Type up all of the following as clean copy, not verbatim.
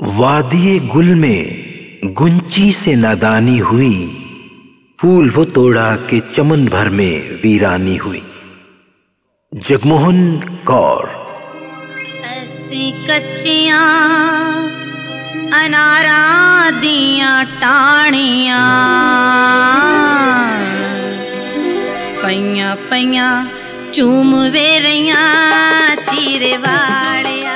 वादिये गुल में गुंची से नादानी हुई, फूल वो तोड़ा के चमन भर में वीरानी हुई। जगमोहन कौर। ऐसी कच्चियां अनारां दियां टाणियां, पईयां पईयां चूम वे रहियां चीरे वालिया।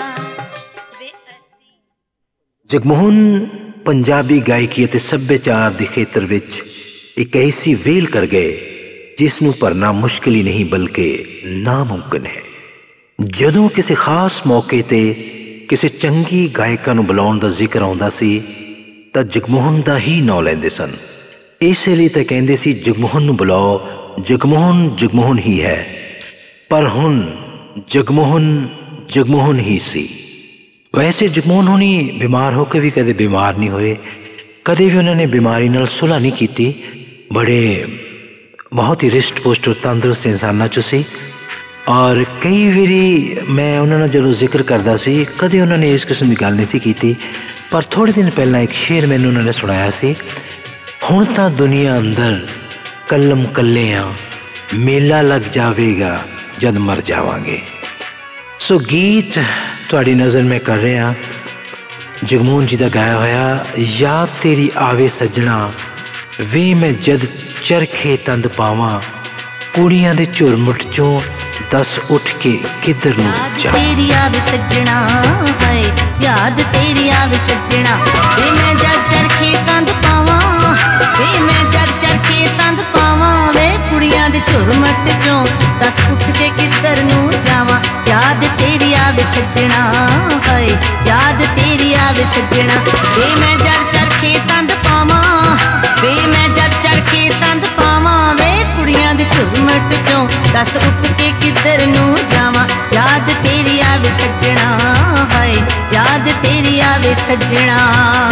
जगमोहन पंजाबी गायकी ਅਤੇ ਸੱਭਿਆਚਾਰ ਦੇ ਖੇਤਰ ਵਿੱਚ ਇੱਕ ਐਸੀ ਵੇਲ ਕਰ ਗਏ ਜਿਸ ਨੂੰ ਭਰਨਾ ਮੁਸ਼ਕਿਲ ਹੀ ਨਹੀਂ ਬਲਕਿ ਨਾਮੁਮਕਿਨ ਹੈ। ਜਦੋਂ ਕਿਸੇ ਖਾਸ ਮੌਕੇ ਤੇ ਕਿਸੇ ਚੰਗੀ ਗਾਇਕਾ ਨੂੰ ਬੁਲਾਉਣ ਦਾ ਜ਼ਿਕਰ ਆਉਂਦਾ ਸੀ ਤਾਂ ਜਗਮੋਹਨ ਦਾ ਹੀ ਨਾਂ ਲੈਂਦੇ ਸਨ। ਇਸੇ ਲਈ ਤਾਂ ਕਹਿੰਦੇ ਸੀ ਜਗਮੋਹਨ ਨੂੰ ਬੁਲਾਓ, ਜਗਮੋਹਨ ਜਗਮੋਹਨ ਹੀ ਹੈ। ਪਰ ਹੁਣ ਜਗਮੋਹਨ ਜਗਮੋਹਨ ਹੀ ਸੀ। ਵੈਸੇ ਜਗਮੋਹਨ ਹੁਣੀ ਬਿਮਾਰ ਹੋ ਕੇ ਵੀ ਕਦੇ ਬਿਮਾਰ ਨਹੀਂ ਹੋਏ, ਕਦੇ ਵੀ ਉਹਨਾਂ ਨੇ ਬਿਮਾਰੀ ਨਾਲ ਸੁਲ੍ਹਾ ਨਹੀਂ ਕੀਤੀ। ਬੜੇ ਬਹੁਤ ਹੀ ਰਿਸ਼ਟ ਪੁਸ਼ਟ ਤੰਦਰੁਸਤ ਇਨਸਾਨਾਂ 'ਚੋਂ ਸੀ। ਔਰ ਕਈ ਵਾਰੀ ਮੈਂ ਉਹਨਾਂ ਨਾਲ ਜਦੋਂ ਜ਼ਿਕਰ ਕਰਦਾ ਸੀ ਕਦੇ ਉਹਨਾਂ ਨੇ ਇਸ ਕਿਸਮ ਦੀ ਗੱਲ ਨਹੀਂ ਸੀ ਕੀਤੀ। ਪਰ ਥੋੜ੍ਹੇ ਦਿਨ ਪਹਿਲਾਂ ਇੱਕ ਸ਼ੇਰ ਮੈਨੂੰ ਉਹਨਾਂ ਨੇ ਸੁਣਾਇਆ ਸੀ, ਹੁਣ ਤਾਂ ਦੁਨੀਆ ਅੰਦਰ ਕਲਮ ਕੱਲੇ ਆ, ਮੇਲਾ ਲੱਗ ਜਾਵੇਗਾ ਜਦ ਮਰ ਜਾਵਾਂਗੇ। ਸੋ ਗੀਤ ਤੁਹਾਡੀ ਨਜ਼ਰ ਮੈਂ ਕਰ ਰਿਹਾ ਜਗਮੋਹਨ ਜੀ ਦਾ ਗਾਇਆ ਹੋਇਆ, ਯਾਦ ਤੇਰੀ ਆਵੇ ਸੱਜਣਾ ਵੇ ਮੈਂ ਜਦ ਚਰਖੇ ਤੰਦ ਪਾਵਾਂ, ਕੁੜੀਆਂ ਦੇ ਝੁਰਮੁਟ ਚੋਂ ਦੱਸ ਉੱਠ ਕੇ ਕਿੱਧਰ ਨੂੰ ਜਾ। ਤੇਰੀ ਆਵੇ ਸੱਜਣਾ ਹਾਏ, ਯਾਦ ਤੇਰੀ ਆਵੇ ਸੱਜਣਾ ਵੇ ਮੈਂ ਜਦ ਚਰਖੇ ਤੰਦ ਪਾਵਾਂ, ਵੇ ਮੈਂ ਜਦ ਚਰਖੇ ਤੰਦ ਪਾਵਾਂ, ਵੇ ਕੁੜੀਆਂ ਦੇ ਝੁਰਮੁਟ ਚੋਂ ਦੱਸ ਉੱਠ ਕੇ ਕਿੱਧਰ ਨੂੰ ਜਾਵਾਂ। याद तेरी आवे सज्जणा हाय, याद तेरी आवे सज्जणा वे मैं जद चरखे तंद पावां, वे मैं जद चरखे तंद पावां, वे कुड़ियां दे झुरमट चों दस उठ के किधर नूं जावां। याद तेरी आवे सज्जणा हाय, याद तेरी आवे सज्जणा।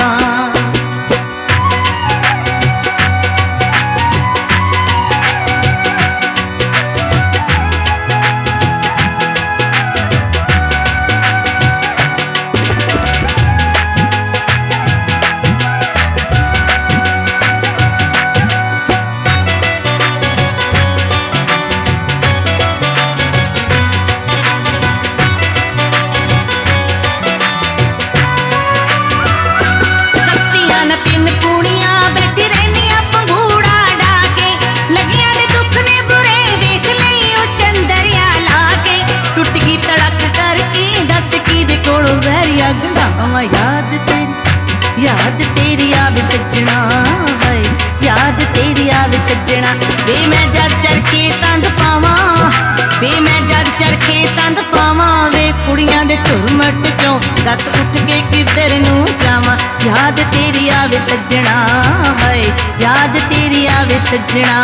याद तेरी आवे सज्जणा हाय, याद तेरी आवे सज्जणा वे मैं जद चरखे तंद पावां, वे मैं जद चरखे तंद पावां, वे कुड़ियां दे झुरमट चों दस उठ के किधर नूं जावां। याद तेरी आवे सज्जणा हाय, याद तेरी आवे सज्जणा।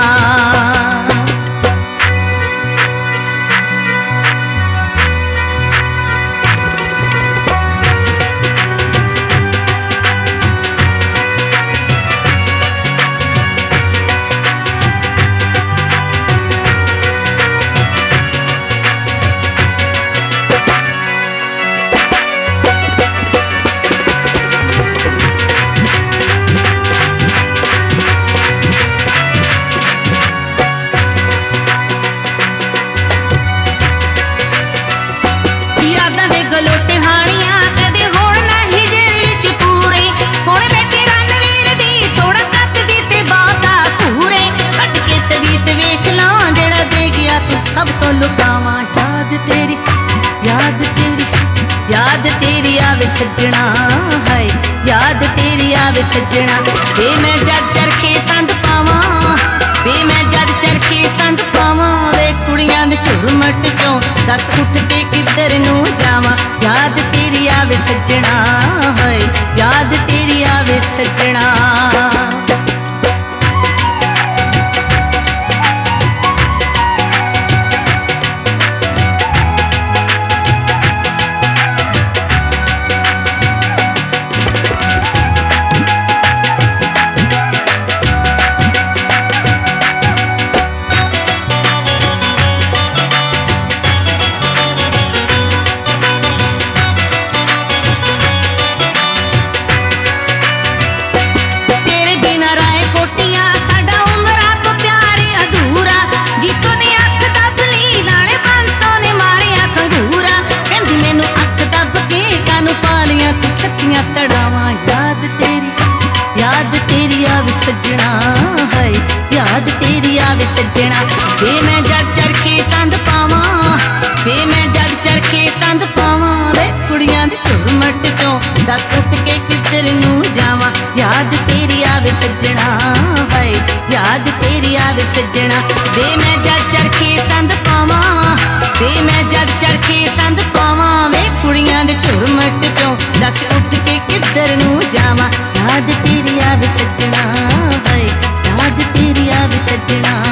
गलोटे हानियां कदे होण ना हिजर विच पूरे, हुण बैठे रणवीर दी थोड़ा कट दी ते बाता पूरे, कट के तवीत वेख ला जेड़ा दे गया तू सब तो लुकावां। याद तेरी याद तेरी याद तेरी आवे सज्जणा हाय, याद तेरी आवे सज्जणा वे मैं जद चरखे तंद पावां, वे मैं जद चरखे तंद पावां, वे कुड़ियां दे झुरमट चों दस उठ के किधर नूं जावां। याद तेरी आवे सज्जणा हाय, याद तेरी आवे सज्जणा। ਦੀਆਂ ਤੜਾਵਾਂ। ਯਾਦ ਤੇਰੀ ਆਵੇ ਸੱਜਣਾ, ਹਾਏ ਯਾਦ ਤੇਰੀ ਆਵੇ ਸੱਜਣਾ। ਵੇ ਮੈਂ ਜਦ ਚਰਖੇ ਤੰਦ ਪਾਵਾਂ, ਵੇ ਮੈਂ ਜਦ ਚਰਖੇ ਤੰਦ ਪਾਵਾਂ। ਵੇ ਕੁੜੀਆਂ ਦੇ ਝੁਰਮਟ ਚੋਂ ਦੱਸ ਉੱਠ ਕੇ ਕਿੱਧਰ ਨੂੰ ਜਾਵਾਂ। ਯਾਦ ਤੇਰੀ ਆਵੇ ਸੱਜਣਾ, ਹਾਏ ਯਾਦ ਤੇਰੀ ਆਵੇ ਸੱਜਣਾ। ਵੇ ਮੈਂ ਜਦ ਚਰਖੇ ਤੰਦ ਪਾਵਾਂ, ਵੇ ਮੈਂ ਜਦ ਚਰਖੇ ਤੰਦ ਪਾਵਾਂ। ਵੇ ਕੁੜੀਆਂ ਦੇ ਝੁਰਮਟ ਚੋਂ ਦੱਸ ਉੱਠ ਕੇ ਕਿੱਧਰ ਨੂੰ ਜਾਵਾਂ। ਯਾਦ ਤੇਰੀ ਆਵੇ ਸੱਜਣਾ, ਹਾਏ ਯਾਦ ਤੇਰੀ ਆਵੇ ਸੱਜਣਾ।